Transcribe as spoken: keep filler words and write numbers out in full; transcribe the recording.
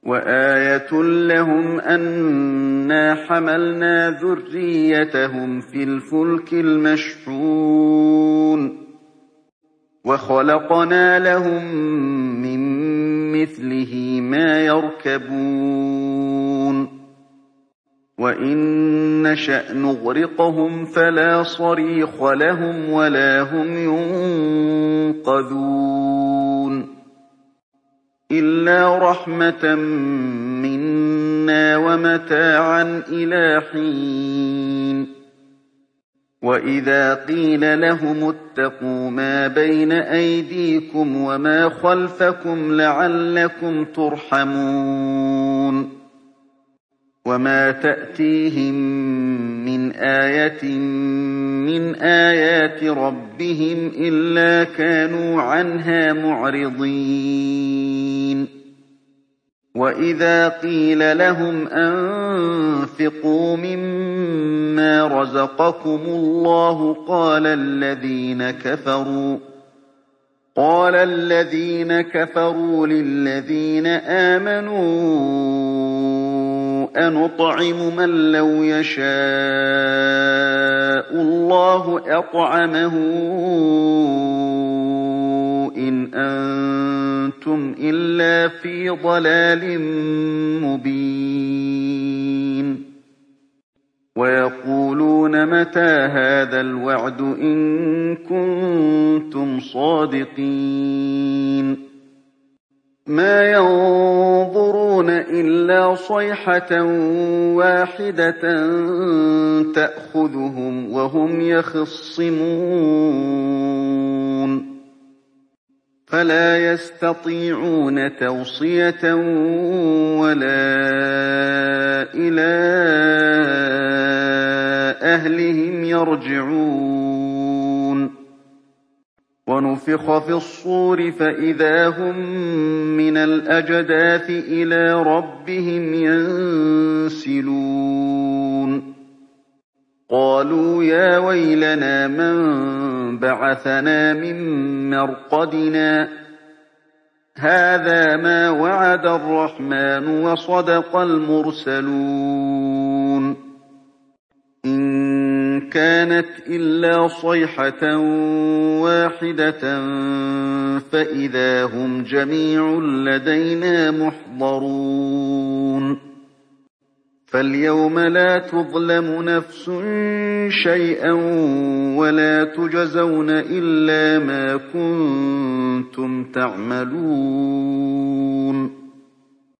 وآية لهم أنا حملنا ذريتهم في الفلك المشحون وخلقنا لهم من مثله ما يركبون وإن نشأ نغرقهم فلا صريخ لهم ولا هم ينقذون إلا رحمة منا ومتاعا إلى حين وإذا قيل لهم اتقوا ما بين أيديكم وما خلفكم لعلكم ترحمون وما تأتيهم من آية من آيات ربهم إلا كانوا عنها معرضين وإذا قيل لهم أنفقوا مما رزقكم الله قال الذين كفروا قال الذين كفروا للذين آمنوا أنطعم من لو يشاء الله أطعمه إن أنتم إلا في ضلال مبين ويقولون متى هذا الوعد إن كنتم صادقين ما ينظرون إلا صيحة واحدة تأخذهم وهم يخصمون فلا يستطيعون توصية ولا إلى أهلهم يرجعون ونفخ في الصور فإذا هم من الأجداث إلى ربهم ينسلون قالوا يا ويلنا من بعثنا من مرقدنا هذا ما وعد الرحمن وصدق المرسلون إن كانت إلا صيحة واحدة فإذا هم جميع لدينا محضرون فاليوم لا تظلم نفس شيئا ولا تجزون إلا ما كنتم تعملون